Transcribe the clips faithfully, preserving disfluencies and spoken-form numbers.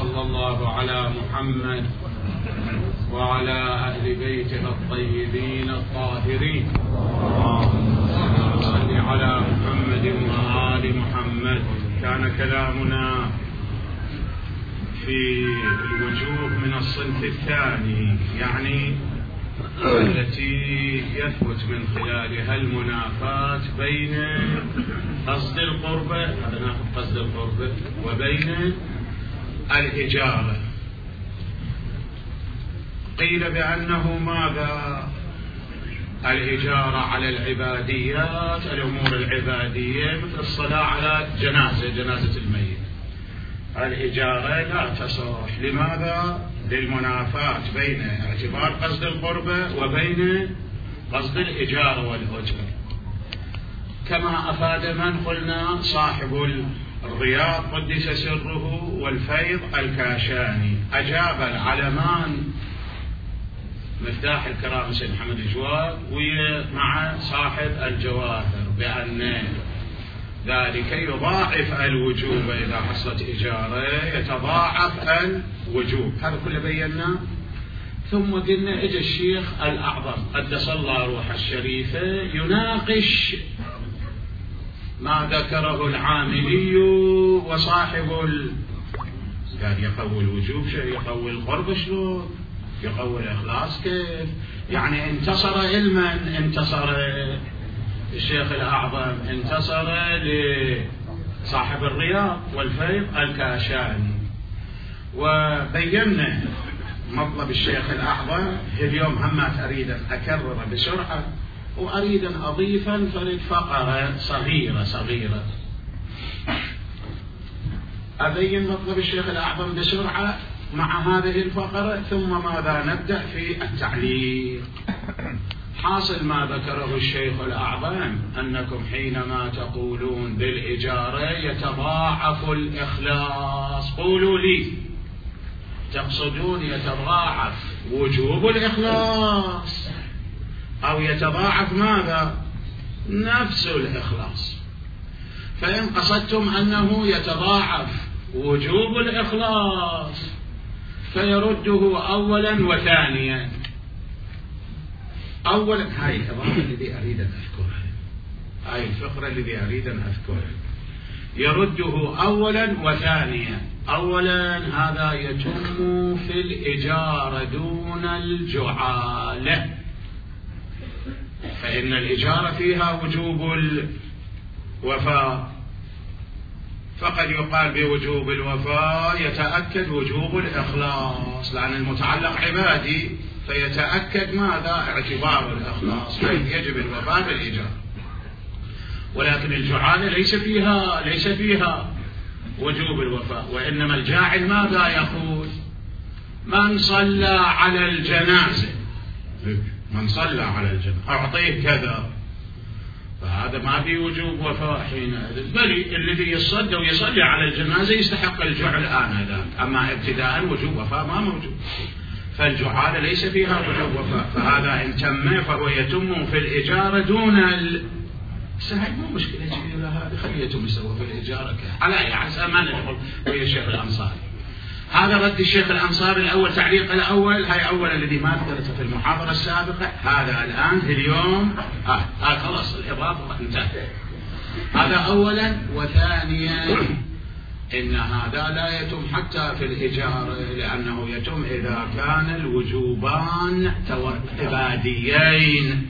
وصلى الله على محمد وعلى أهل بيته الطيبين الطاهرين. صل على محمد وآل محمد. كان كلامنا في الوجوه من الصنف الثاني، يعني التي يثبت من خلالها المنافاة بين قصد القربة، هذا ناخذ قصد القربة، وبين الإجارة. قيل بأنه ماذا؟ الإجارة على العباديات، الأمور العبادية مثل الصلاة على جنازة جنازة الميت، الإجارة لا تصح. لماذا؟ للمنافاة بين اعتبار قصد القربة وبين قصد الإجارة والأجرة، كما أفاد من قلنا صاحب الرياض قدس سره والفيض الكاشاني. أجاب العلمان مفتاح الكرام سيد محمد الجواد ومع صاحب الجواهر بأن ذلك يضاعف الوجوب، إذا حصلت إجارة يتضاعف الوجوب، هذا كله بينا. ثم قلنا اجى الشيخ الأعظم قدس الله روحه الشريفة يناقش ما ذكره العاملي وصاحب ال... قال يقوي الوجوب شيء، يقوي القرب شلون، يقوي الإخلاص كيف؟ يعني انتصر علما، انتصر الشيخ الأعظم، انتصر لصاحب الرياض والفيض الكاشاني. وبينا مطلب الشيخ الأعظم. اليوم همات أريد أن أكرر بسرعة، وأريد أن أضيف فرد فقرة صغيرة صغيرة أبين مطلب الشيخ الأعظم بسرعة مع هذه الفقرة، ثم ماذا نبدأ في التعليق. حاصل ما ذكره الشيخ الأعظم أنكم حينما تقولون بالإجارة يتضاعف الإخلاص، قولوا لي تقصدون يتضاعف وجوب الإخلاص أو يتضاعف ماذا؟ نفس الإخلاص. فإن قصدتم أنه يتضاعف وجوب الإخلاص فيرده أولا وثانيا. أولا هاي الإضافة الذي أريد أن أذكرها، هاي الفقرة الذي أريد أن أذكرها، يرده أولا وثانيا. أولا هذا يتم في الإجارة دون الجعالة، فإن الإجارة فيها وجوب الوفاء، فقد يقال بوجوب الوفاء يتأكد وجوب الإخلاص، لأن المتعلق عبادي فيتأكد ماذا؟ اعتبار الإخلاص، يجب الوفاء بالإجارة. ولكن الجعالة ليس فيها ليس فيها وجوب الوفاء، وإنما الجاعل ماذا يقول؟ من صلى على الجنازة، من صلى على الجنازة أعطيه كذا، فهذا ما في وجوب وفاء حينئذ، بل الذي يصلي ويصلي على الجنازة يستحق الجعل آنذاك، أما ابتداء وجوب وفاء ما موجود. فالجعالة ليس فيها وجوب وفاء، فهذا إن تم فهو يتم في الإجارة دون ال سهل، مو مشكلة كبيرة هذه، خليه يتم يسوى في الإجارة على أي عسى ما ندخل ويا الشيخ الأنصاري. هذا رد الشيخ الأنصاري الأول، تعليق الأول، هاي أول الذي ما ذكرته في المحاضرة السابقة، هذا الآن في اليوم آه, آه خلاص الإضافة انتهت. هذا أولا. وثانيا إن هذا لا يتم حتى في الإجارة، لأنه يتم إذا كان الوجوبان عباديين،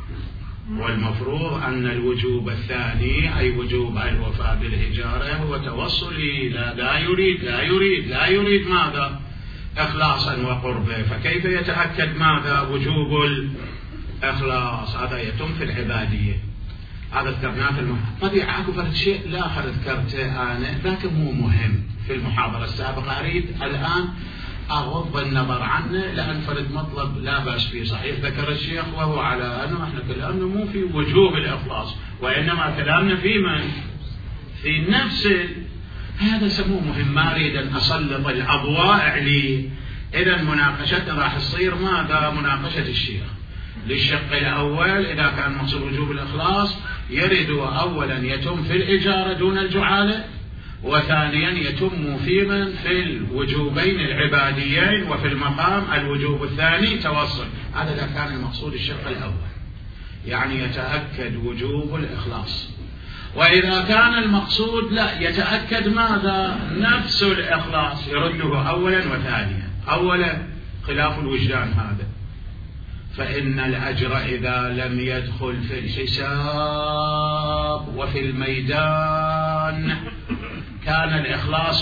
والمفروض أن الوجوب الثاني أي وجوب الوفاء بالإجارة هو توصلي، لا, لا يريد لا يريد لا يريد ماذا؟ إخلاصا وقربه، فكيف يتأكد ماذا؟ وجوب الإخلاص. هذا يتم في العبادية. هذا ذكرناه في المحاضرة. طبيعي أكو فرد شيء لا آخر ذكرته أنا، لكن مو مهم في المحاضرة السابقة، أريد الآن أغض النظر عنه، لأن فرد مطلب لا بأس فيه. صحيح ذكر الشيخ وهو على أنه احنا كلامنا مو في وجوب الإخلاص، وإنما كلامنا في من؟ في نفس هذا سموه مهم، ما أريد أن أسلط الأضواء عليه. إذا مناقشتنا راح تصير ماذا؟ مناقشة الشيخ للشق الأول إذا كان مقصود وجوب الإخلاص، يرد أولا يتم في الإجارة دون الجعالة، وثانيا يتم في من في الوجوبين العباديين، وفي المقام الوجوب الثاني توصل. هذا إذا كان المقصود الشق الأول، يعني يتأكد وجوب الإخلاص. وإذا كان المقصود لا يتأكد ماذا؟ نفس الإخلاص، يرده أولا وثانيا. أولا خلاف الوجدان هذا، فإن الأجر إذا لم يدخل في الحساب وفي الميدان كان الإخلاص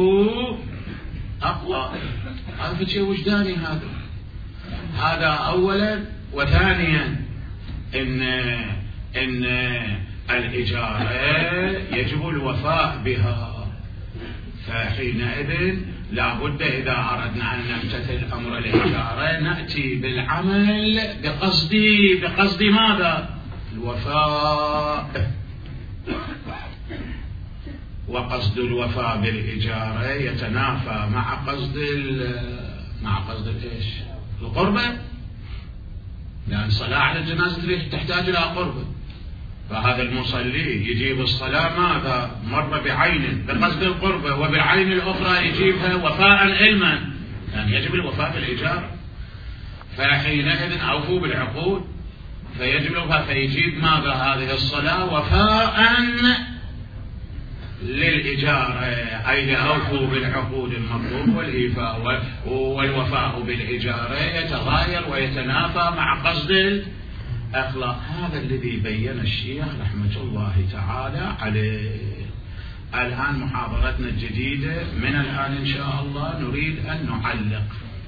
أقوى. هذا شيء وجداني هذا. هذا أولا. وثانيا إن إن الإجارة يجب الوفاء بها، فحينئذ لا بد إذا أردنا أن نمتثل أمر الإجارة نأتي بالعمل بقصد بقصد ماذا؟ الوفاء. وقصد الوفاء بالإجارة يتنافى مع قصد مع قصد ايش؟ القربة، لأن الصلاة على الجنازة تحتاج إلى قربة، فهذا المصلي يجيب الصلاة ماذا؟ مر بعين بقصد القربة، وبالعين الأخرى يجيبها وفاء علما، يعني يجب الوفاء بالإجارة. فحينئذ أوفوا بالعقود، فيجب الوفاء، فيجيب ماذا؟ هذه الصلاة وفاء للإجارة، أي أوفوا بالعقود المطلوب، والإيفاء والوفاء بالإجارة يتغاير ويتنافى مع قصد الأخلاق. هذا الذي بين الشيخ رحمة الله تعالى عليه. الآن محاضرتنا الجديدة من الآن إن شاء الله نريد أن نعلق،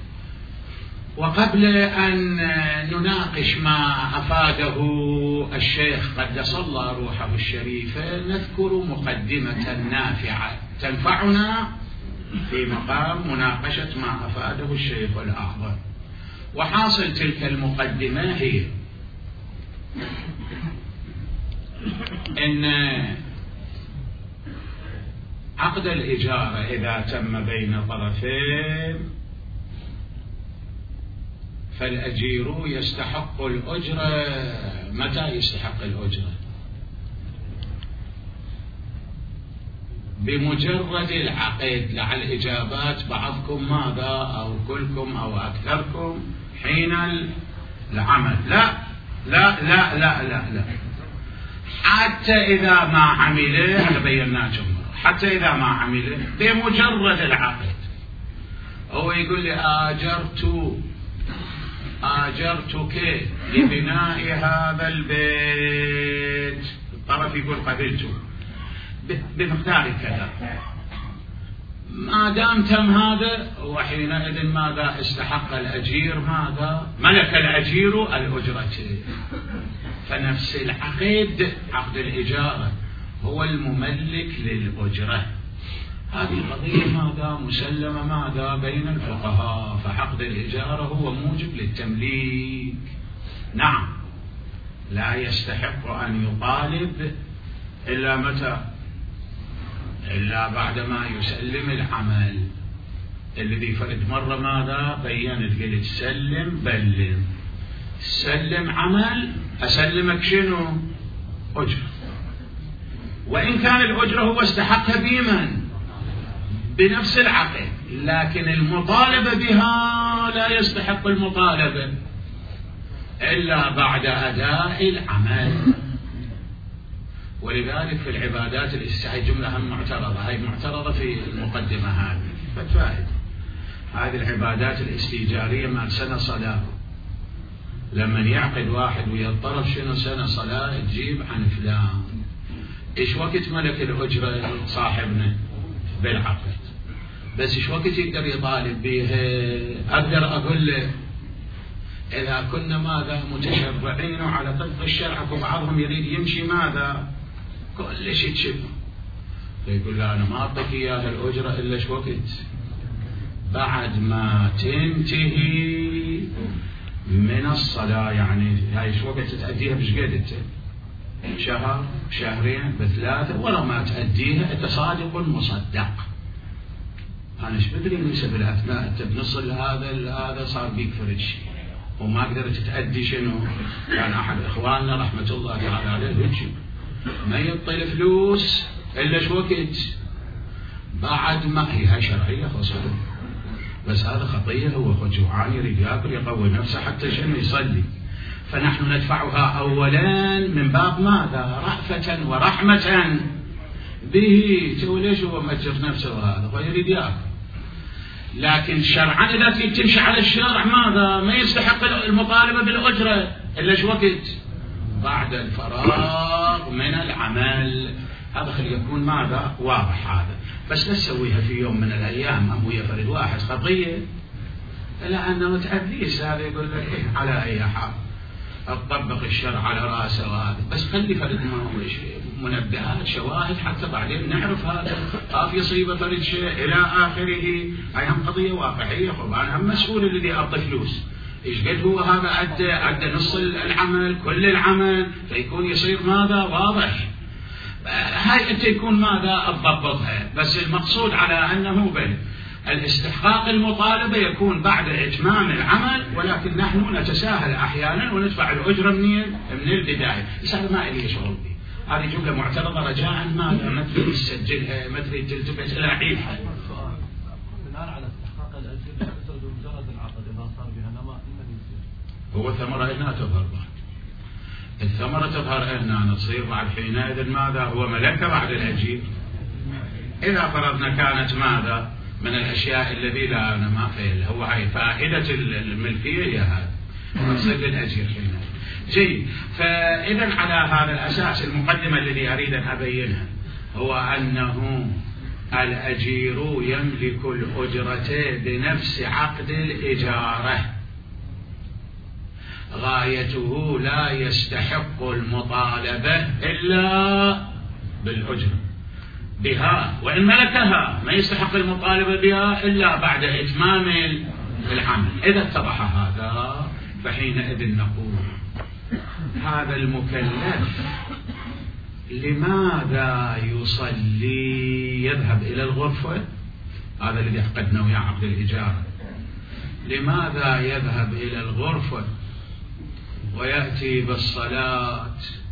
وقبل أن نناقش ما أفاده الشيخ قدس الله روحه الشريفة نذكر مقدمة نافعة تنفعنا في مقام مناقشة ما أفاده الشيخ الأعظم. وحاصل تلك المقدمة هي إن عقد الإجارة إذا تم بين طرفين فالأجير يستحق الأجرة. متى يستحق الأجرة؟ بمجرد العقد. لعل إجابات بعضكم ماذا؟ أو كلكم أو أكثركم حين العمل. لا لا لا لا لا لا حتى إذا ما عمله، هذا بيناه جمهور، حتى إذا ما عمله بمجرد العقد هو يقول لي آجرت آجرتك لبناء هذا البيت، الطرف يقول قبلته بمقدار كذا، ما دام تم هذا وحينئذ ماذا؟ استحق الأجير ماذا؟ ملك الأجير الأجرة. فنفس العقد، عقد الإجارة، هو المملك للأجرة. هذه القضية ماذا؟ مسلمة ماذا؟ بين الفقهاء. فعقد الإجارة هو موجب للتمليك. نعم، لا يستحق أن يطالب إلا متى؟ إلا بعدما يسلم العمل. الذي فرد مرة ماذا؟ بيّنت قلت سلم بلم، سلم عمل، أسلمك شنو؟ أجرة. وإن كان الأجرة هو استحقها بمن؟ بنفس العقد، لكن المطالبة بها لا يستحق المطالبة إلا بعد أداء العمل. ولذلك في العبادات الاستحقاقية جملة هم معترضة، هاي معترضة في المقدمة هذه فتفائد. هذه العبادات الاستئجارية ما سنة صلاة، لما يعقد واحد ويا الطرف شنو سنة صلاة تجيب عن فلان، إيش وقت ملك الأجرة صاحبنا؟ بالعقد. بس إيش وقت يقدر يطالب بها؟ أقدر أقول له إذا كنا ماذا متشرعين وعلى طبق الشرع، وبعضهم يريد يمشي ماذا كل شيء تشبه، فيقول له أنا ما أعطيك إياها الأجرة إلا إيش وقت؟ بعد ما تنتهي من الصلاة. يعني هاي إيش وقت تأديها؟ بش قد أنت؟ شهر، شهرين، بثلاثة، ولا ما تأديها أنت صادق مصدق. أنا إيش بدري نسب الأثناء أنت بنصل هذا هذا صار بيك فرج وما قدرت تأدي شنو؟ كان أحد إخواننا رحمة الله تعالى عليه يمشي ما يعطي الفلوس إلا إيش وقت؟ بعد ما هي شرعية خاصة، بس هذا خطية، هو خجوعان يريد ياكل يقوي نفسه حتى شنو يصلي، فنحن ندفعها أولا من باب ماذا؟ رأفة ورحمة به. تو ليش هو مأجر نفسه هذا ويريد ياكل، لكن شرعا إذا تمشي على الشرع ماذا؟ ما يستحق المطالبة بالأجرة إلا شو وقت؟ بعد الفراغ من العمل. هذا خلي يكون ماذا؟ واضح هذا، بس لا تسويها في يوم من الأيام أم ويا فرد واحد خطية، لأنه متعديس. هذا يقول لك إيه على أي حال أطبق الشرع على رأسه وهذا، بس خلي فرد ما هو شيء منبهات شواهد حتى بعدين نعرف هذا خاف يصيب فرد شيء إلى آخره. هاي هم قضية واقعية. طبعا هم مسؤول الذي أعطى فلوس، إيش قد هو هذا أدى أدى نص العمل كل العمل، فيكون يصير ماذا؟ واضح. هاي أنت يكون ماذا؟ تضبطها. بس المقصود على أنه بل الاستحقاق المطالبة يكون بعد إتمام العمل، ولكن نحن نتساهل أحيانا وندفع الأجرة من من البداية. بس هذا ما إلي شغل به، هذه جملة معترضة رجاء ماذا؟ ما تريد تسجلها، ما تريد تلتفت إلى عيبها. بناء على استحقاق الأجر مجرد العقد إذا صار بها نما هو ثمرة هنا تظهر بعد، الثمرة تظهر هنا تصير بعد حينئذ ماذا؟ هو ملكة بعد الأجير. إذا فرضنا كانت ماذا؟ من الأشياء الذي لا نما فيها، هو هاي فائدة الملكية هي هذا، تصير للأجير حينئذ. جيد. فإذا على هذا الأساس المقدمة الذي أريد أن أبينها هو أنه الأجير يملك الأجرة بنفس عقد الإجارة، غايته لا يستحق المطالبة إلا بالأجرة بها، وإن ملكها ما يستحق المطالبة بها إلا بعد إتمام العمل. إذا اتضح هذا فحينئذ نقول هذا المكلف لماذا يصلي؟ يذهب إلى الغرفة، هذا الذي عقدنا وياه عقد الإجارة، لماذا يذهب إلى الغرفة ويأتي بالصلاة؟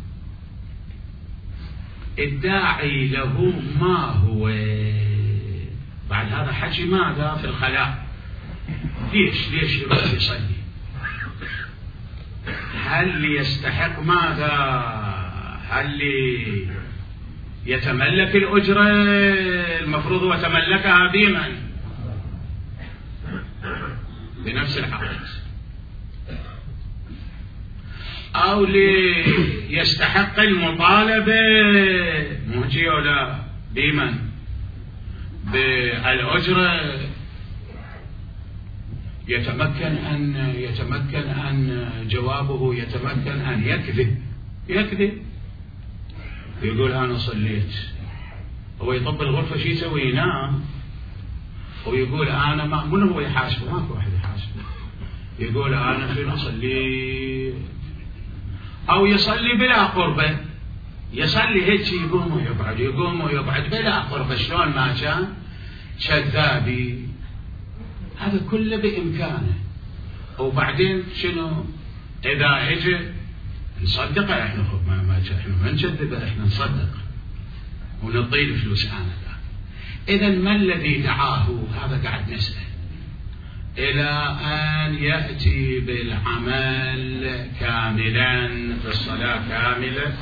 الداعي له ما هو؟ بعد هذا حكي ماذا في الخلاء؟ ليش ليش يروح يصلي؟ هل يستحق ماذا؟ هل يتملك الأجرة؟ المفروض هو تملكها بمن؟ بنفس العقد. أو ليستحق المطالبة مهجي ولا بمن؟ بالأجرة. يتمكن أن يتمكن أن جوابه يتمكن أن يكذب يكذب يقول أنا صليت، هو يطب الغرفة شي يسوي؟ ينام ويقول أنا ما من هو يحاسبه؟ ماكو واحد يحاسبه، يقول أنا شنو صليت. أو يصلي بلا قربة، يصلي هيك يقوم ويقعد يقوم ويقعد بلا قربة، شلون ما كان كذابي. هذا كله بإمكانه. وبعدين شنو إذا اجى نصدقه؟ احنا ما ما احنا ما نكذبه، احنا نصدق ونعطيه الفلوس آنذاك. إذا ما الذي دعاه؟ هذا قاعد نسأل إلى أن يأتي بالعمل كاملا، في الصلاة كاملة.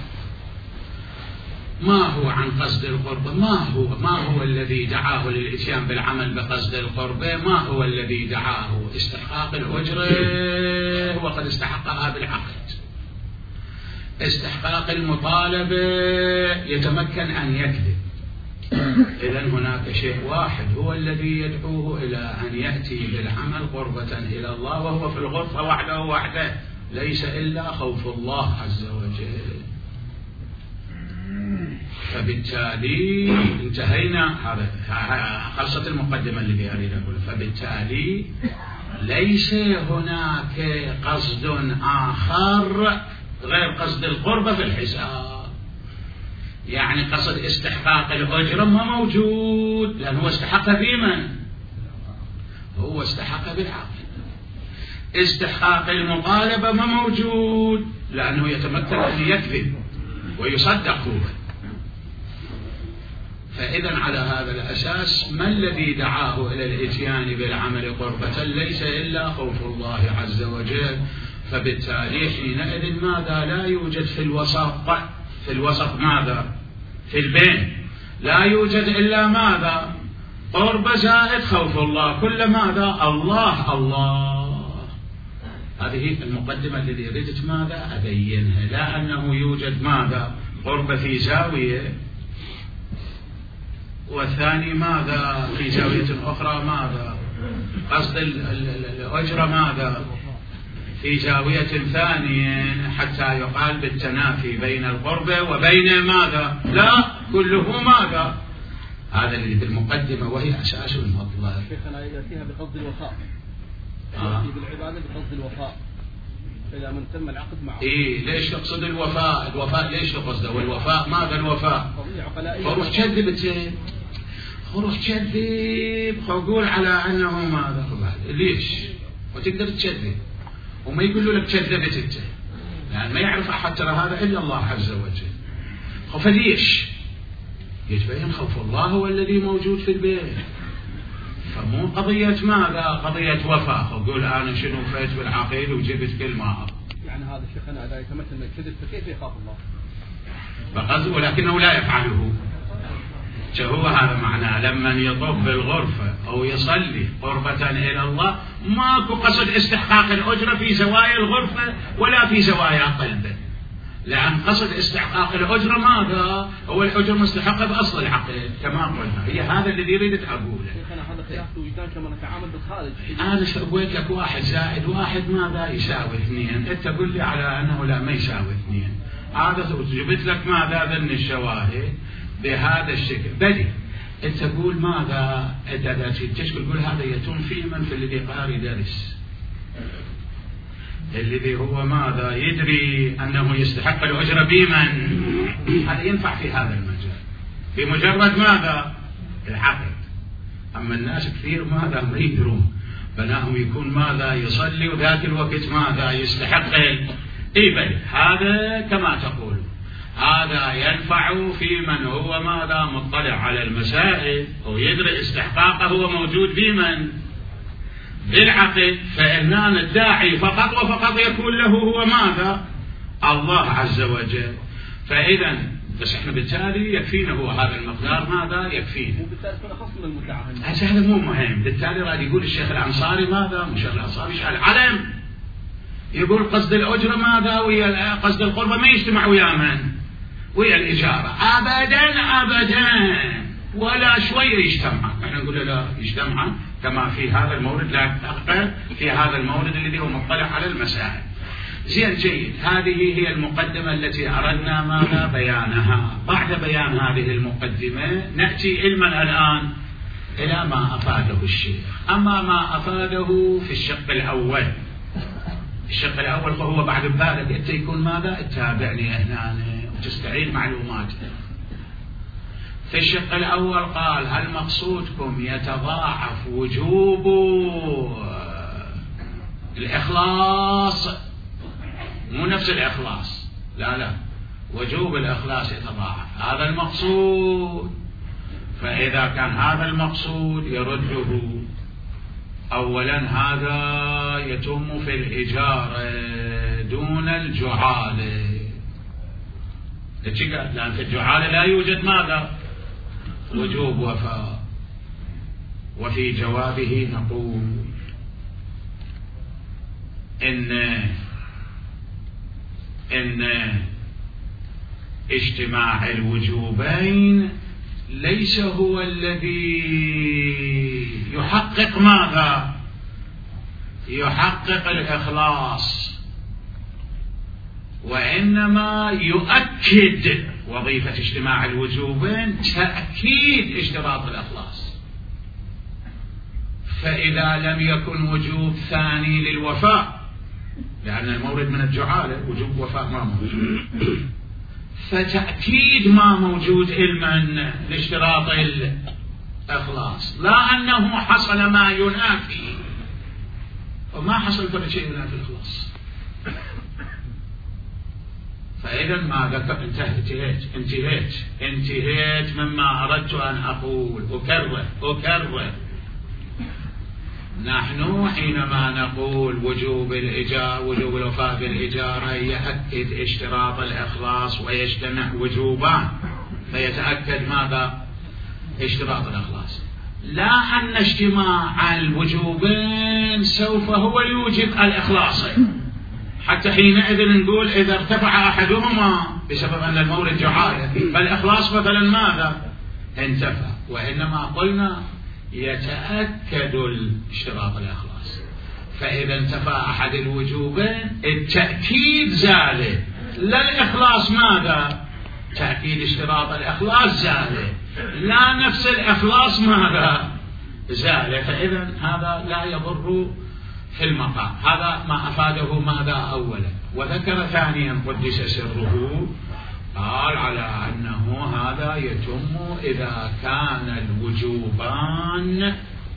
ما هو عن قصد القربة؟ ما هو ما هو الذي دعاه للإتيان بالعمل بقصد القربة؟ ما هو الذي دعاه؟ استحقاق الأجرة وقد استحقها بالعقد. استحقاق المطالبة يتمكن أن يكذب. إذن هناك شيء واحد هو الذي يدعوه إلى أن يأتي بالعمل قربة إلى الله، وهو في الغرفة وحده وحده، ليس إلا خوف الله عز وجل. فبالتالي انتهينا، هذا خلصت المقدمة اللي أريد أقول. فبالتالي ليس هناك قصد آخر غير قصد القربة في الحساب. يعني قصد استحقاق الأجرة ما موجود، لأنه هو استحق بمن؟ هو استحق بالعقل. استحقاق المطالبة ما موجود، لأنه يتمكن أن يكذب ويصدق هو. فإذا على هذا الأساس ما الذي دعاه إلى الإتيان بالعمل قربة؟ ليس إلا خوف الله عز وجل. فبالتالي حينئذ ماذا؟ لا يوجد في الوسط، في الوسط ماذا؟ في البين لا يوجد إلا ماذا؟ قرب زائد خوف الله، كل ماذا؟ الله الله. هذه المقدمة التي ردت ماذا؟ أبينها، لا أنه يوجد ماذا؟ قرب في زاوية، والثاني ماذا؟ في زاوية أخرى ماذا؟ قصد الأجرة ماذا؟ في زاوية ثانية، حتى يقال بالتنافي بين القرب وبين ماذا؟ لا، كله ماذا؟ هذا اللي بالمقدمة وهي أساس المطلب. شيخنا إذا فيها بقصد الوفاء، آه. بالعبادة بقصد الوفاء، إذا من تم العقد معه. إيه ليش يقصد الوفاء؟ الوفاء ليش قصده؟ والوفاء ماذا الوفاء؟ خروج كذب انت، خروج كذب، قول على أنه ماذا؟ ليش؟ وتقدر تكذب وما يقولوا لك كذبت انت، يعني ما يعرف أحد ترى هذا إلا الله عز وجل. فليش؟ يتبين خوف الله هو الذي موجود في البيت، فمو قضية ماذا؟ قضية وفاء. وقول أنا شنو فيت بالعقيد وجبت كل ما يعني هذا شيخنا إذا يتمثل من الكذب فكيف يخاف الله؟ فقصد ولكنه لا يفعله. هو هذا معناه لما يطب بالغرفة أو يصلي قربة إلى الله ماكو قصد استحقاق الأجرة في زوايا الغرفة ولا في زوايا قلبه، لأن قصد استحقاق الأجرة ماذا؟ هو الأجر مستحقة بأصل العقل كما قلنا. هي هذا الذي يريد أقوله. شيخنا هذا خلاف وجدان كما نتعامل بالخارج. أنا سويت لك واحد زائد واحد ماذا؟ يساوي اثنين، أنت تقول لي على أنه لا ما يساوي اثنين. هذا جبت لك ماذا؟ ذن الشواهد بهذا الشكل. بدي أنت تقول ماذا؟ أنت تشكل تقول هذا يتم في من في الذي قاري درس، الذي هو ماذا؟ يدري أنه يستحق الأجر بمن؟ هذا ينفع في هذا المجال بمجرد ماذا؟ العقد. أما الناس كثير ماذا؟ ما يدرون، بناهم يكون ماذا؟ يصلي وذاك الوقت ماذا؟ يستحق إيه بل هذا كما تقول هذا ينفع في من هو ماذا؟ مطلع على المسائل ويدري استحقاقه هو موجود في من؟ بالعقد. فإنان الداعي فقط وفقط يكون له هو ماذا؟ الله عز وجل. فإذا بس احنا بالتالي يكفينا هو هذا المقدار ماذا؟ يكفينا. وبالتالي تكون أخص من المتعهد. هذا مو مهم. بالتالي راح يقول الشيخ الأنصاري ماذا؟ الشيخ الأنصاري يشعل علم، يقول قصد الأجرة ماذا؟ ويا قصد القربة ما يجتمع ويا من؟ ويا الإجارة أبدا أبدا ولا شوية يجتمع. احنا نقول لا يجتمع كما في هذا المورد، لا تأخر في هذا المورد الذي هو مطلع على المسائل. زين جيد. هذه هي المقدمة التي أردنا ماذا؟ بيانها. بعد بيان هذه المقدمة نأتي علما الآن إلى ما أفاده الشيخ. أما ما أفاده في الشق الأول، الشق الأول فهو بعد بالك أنت يكون ماذا؟ اتابعني هنا وتستعيد معلوماتك. في الشق الأول قال هل مقصودكم يتضاعف وجوب الإخلاص؟ مو نفس الإخلاص، لا لا، وجوب الإخلاص يتضاعف، هذا المقصود. فإذا كان هذا المقصود يرده أولا هذا يتم في الإجارة دون الجعالة، لأن في الجعالة لا يوجد ماذا؟ وجوب وفاء. وفي جوابه نقول إن إن اجتماع الوجوبين ليس هو الذي يحقق ماذا؟ يحقق الإخلاص، وإنما يؤكد وظيفة اجتماع الوجوبين تأكيد اشتراط الإخلاص. فإذا لم يكن وجوب ثاني للوفاء، لأن المورد من الجعالة وجوب وفاء ما موجود، فتأكيد ما موجود علما لاشتراط الإخلاص، لا أنه حصل ما ينافي، وما حصل كل شيء ينافي الإخلاص. فإذا ما ذكر انتهيت انتهيت انتهيت مما أردت أن أقول. أكرر أكرر نحن حينما نقول وجوب الإجارة وجوب الوفاء بالإجارة يأكد اشتراط الإخلاص ويجتمع وجوبان فيتأكد ماذا؟ اشتراط الإخلاص، لا أن اجتماع الوجوبين سوف هو يوجب الإخلاص، حتى حينئذ نقول إذا ارتفع أحدهما بسبب أن المورد جعالة فالإخلاص مثلا ماذا؟ انتفى. وإنما قلنا يتأكد اشتراط الإخلاص، فإذا انتفى أحد الوجوبين التأكيد زال، لا الإخلاص ماذا؟ تأكيد اشتراط الإخلاص زال، لا نفس الإخلاص ماذا؟ زال. فإذا هذا لا يضر في المقام. هذا ما أفاده ماذا أولا. وذكر ثانيا قدس سره قال على أنه هذا يتم إذا كان الوجوبان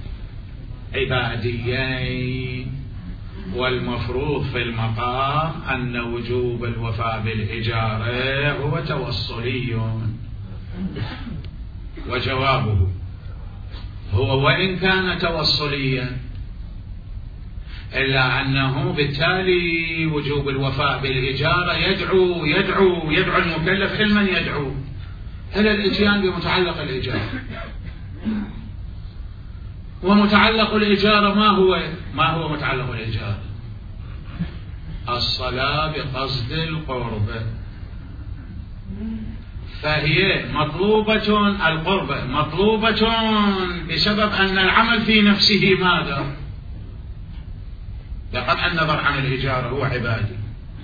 عباديين، والمفروض في المقام أن وجوب الوفاء بالإجارة هو توصلي. وجوابه هو وإن كان توصليا إلا أنه بالتالي وجوب الوفاء بالإجارة يدعو يدعو يدعو المكلف إلى من يدعو إلى الإتيان بمتعلق الإجارة. ومتعلق الإجارة ما هو ما هو متعلق الإجارة؟ الصلاة بقصد القرب، فهي مطلوبة القرب مطلوبة بسبب أن العمل في نفسه ماذا؟ لقد النظر عن الإجارة هو عبادي.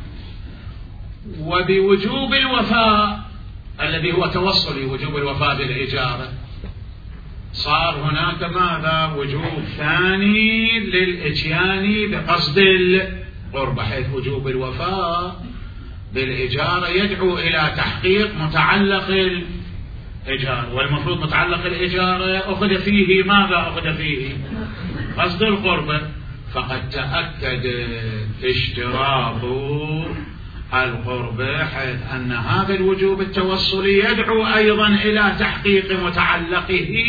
وبوجوب الوفاء الذي هو توصلي وجوب الوفاء بالإجارة صار هناك ماذا؟ وجوب ثاني للإتيان بقصد القرب، حيث وجوب الوفاء بالإجارة يدعو إلى تحقيق متعلق الإجارة، والمفروض متعلق الإجارة أخذ فيه ماذا؟ أخذ فيه قصد القرب، فقد تأكد اشتراط القرب، حيث أن هذا الوجوب التوصلي يدعو أيضا إلى تحقيق متعلقه.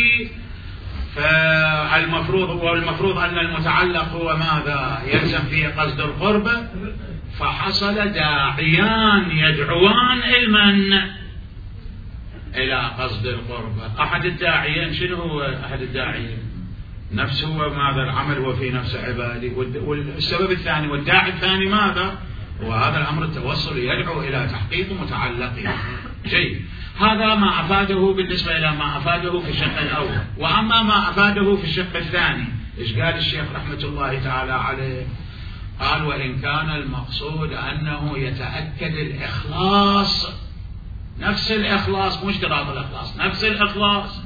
فالمفروض والمفروض أن المتعلق هو ماذا؟ يلزم فيه قصد القرب، فحصل داعيان يدعوان المن إلى قصد القرب. أحد الداعيين شنو هو؟ أحد الداعيين نفسه ماذا؟ العمل هو في نفس عبادي. والسبب الثاني والداعي الثاني ماذا؟ وهذا الأمر التوصلي يدعو إلى تحقيق متعلقه. جيد، هذا ما أفاده بالنسبة إلى ما أفاده في الشق الأول. وأما ما أفاده في الشق الثاني إيش قال الشيخ رحمة الله تعالى عليه؟ قال وإن كان المقصود أنه يتأكد الإخلاص، نفس الإخلاص مش اشتراط الإخلاص، نفس الإخلاص،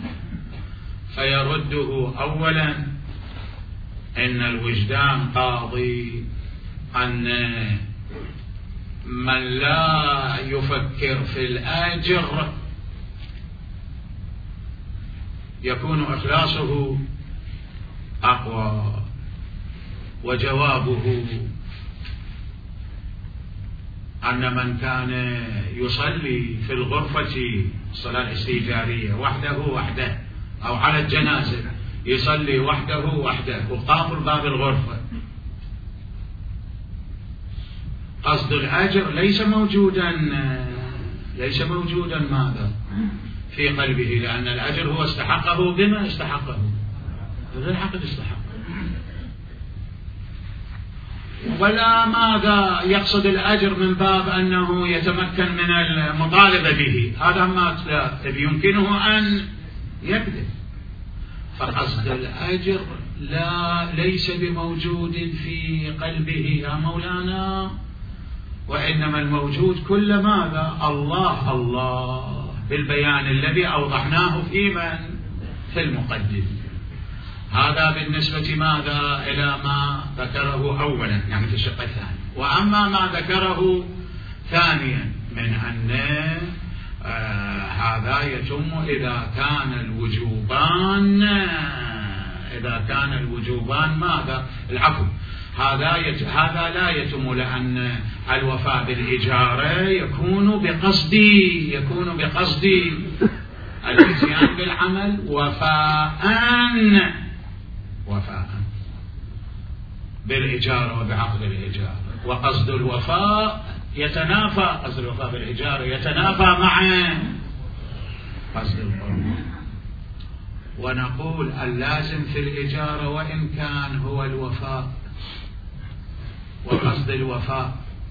فيرده أولا إن الوجدان قاضي أن من لا يفكر في الأجر يكون إخلاصه أقوى. وجوابه أن من كان يصلي في الغرفة الصلاة الاستئجارية وحده وحده أو على الجنازة يصلي وحده وحده وقافل باب الغرفة، قصد الأجر ليس موجودا ليس موجودا ماذا؟ في قلبه، لأن الأجر هو استحقه بما استحقه غير حق استحقه. ولا ماذا يقصد الأجر من باب أنه يتمكن من المطالبة به، هذا ما لا يمكنه أن يكذب. فقصد الأجر لا ليس بموجود في قلبه يا مولانا، وإنما الموجود كل ماذا؟ الله الله بالبيان الذي أوضحناه في من؟ في المقدم. هذا بالنسبة ماذا؟ إلى ما ذكره أولا يعني في الشق الثاني. وأما ما ذكره ثانيا من أن آه هذا يتم إذا كان الوجوبان إذا كان الوجوبان ماذا؟ العفو، هذا يت... هذا لا يتم، لأن الوفاء بالإجارة يكون بقصدي يكون بقصدي الاتيان بالعمل وفاء وفاء بالإجارة وبعقد الإجارة، وقصد الوفاء يتنافى قصد الوفاء بالإجارة يتنافى مع قصد القرب. ونقول اللازم في الإجارة وإن كان هو الوفاء وقصد الوفاء،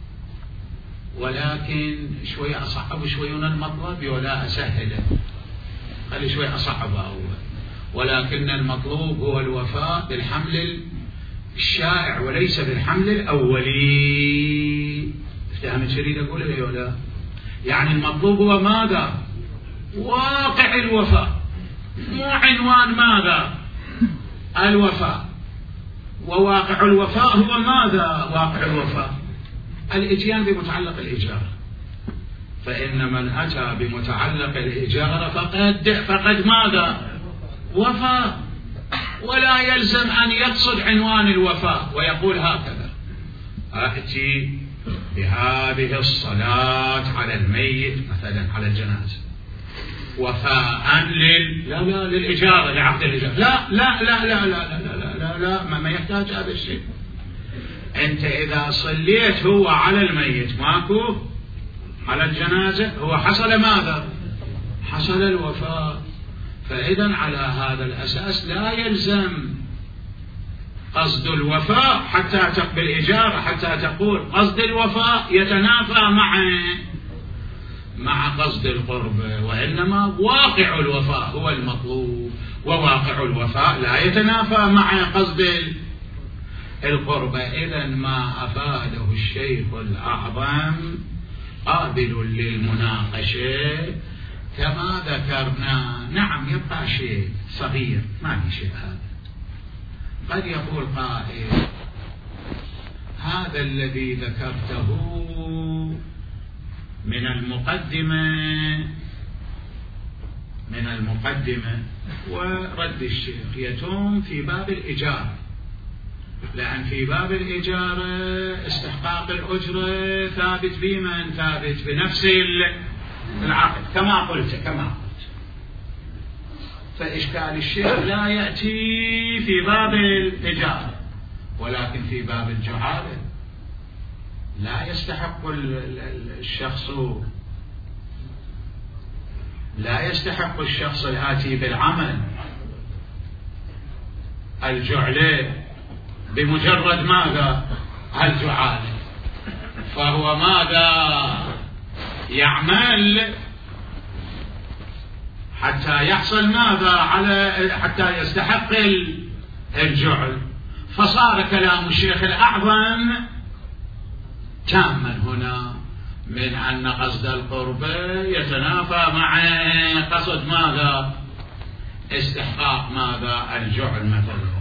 ولكن شوي أصعب شوي من المطلب ولا أسهله، خلي شوي أصعب أول، ولكن المطلوب هو الوفاء بالحمل الشائع وليس بالحمل الأولي. افتهمت شريد أقول إيه ولا؟ يعني المطلوب هو ماذا؟ واقع الوفاء، مو عنوان ماذا؟ الوفاء. وواقع الوفاء هو ماذا؟ واقع الوفاء الاتيان بمتعلق الإجارة. فإن من أتى بمتعلق الإجارة فقد فقد ماذا؟ وفاء، ولا يلزم أن يقصد عنوان الوفاء ويقول هكذا: أأتي بهذه الصلاة على الميت مثلا على الجنازة وفاء لل لا لا للإجارة لعقد الإجارة. لا لا لا لا لا لا لا لا, لا ما, ما يحتاج هذا الشيء. أنت إذا صليت هو على الميت ماكو على الجنازة هو حصل ماذا؟ حصل الوفاء. فإذا على هذا الأساس لا يلزم قصد الوفاء حتى تقبل إجارة حتى تقول قصد الوفاء يتنافى مع مع قصد القرب، وإنما واقع الوفاء هو المطلوب، وواقع الوفاء لا يتنافى مع قصد القرب. إذا ما أفاده الشيخ الأعظم قابل للمناقشة كما ذكرنا. نعم يبقى شيء صغير ما في شيء. هذا قد يقول قائل: هذا الذي ذكرته من المقدمة من المقدمة ورد الشيخ يتم في باب الإجارة، لأن في باب الإجارة استحقاق الأجرة ثابت بمن؟ ثابت بنفس العقد كما قلت كما قلت فإشكال الشيخ لا يأتي في باب الإجارة، ولكن في باب الجعالة لا يستحق الشخص لا يستحق الشخص الآتي بالعمل الجعلة بمجرد ماذا؟ الجعالة. فهو ماذا يعمل حتى يحصل ماذا على حتى يستحق الجعل. فصار كلام الشيخ الأعظم تاما هنا من أن قصد القرب يتنافى مع قصد ماذا؟ استحقاق ماذا؟ الجعل مثلا.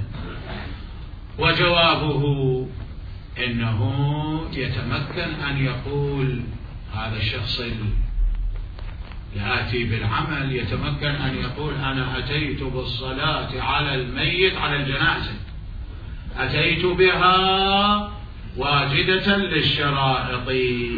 وجوابه إنه يتمكن أن يقول هذا الشخص الآتي بالعمل يتمكن أن يقول: أنا أتيت بالصلاة على الميت على الجنازة، أتيت بها واجدة للشرائط،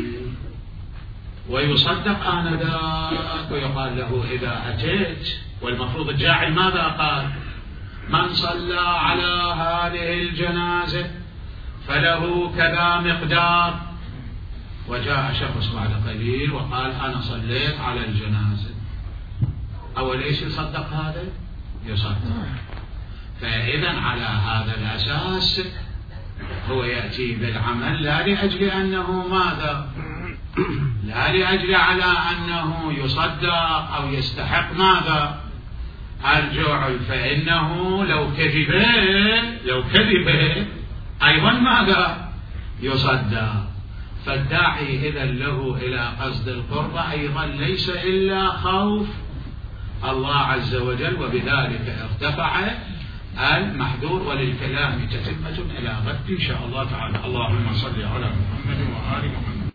ويصدق آنذاك ويقال له: إذا أتيت. والمفروض الجاعل ماذا قال؟ من صلى على هذه الجنازة فله كذا مقدار. وجاء شخص بعد قليل وقال: أنا صليت على الجنازة. أول إيش يصدق هذا؟ يصدق. فإذا على هذا الأساس هو يأتي بالعمل لا لأجل أنه ماذا؟ لا لأجل على أنه يصدق أو يستحق ماذا؟ الجعل. فإنه لو كذب لو كذب أيضا ماذا؟ يصدق. فالداعي إذا له إلى قصد القرب أيضا ليس إلا خوف الله عز وجل، وبذلك ارتفع المحذور. وللكلام تتمة إلى غد إن شاء الله تعالى. اللهم صل على محمد وآل محمد.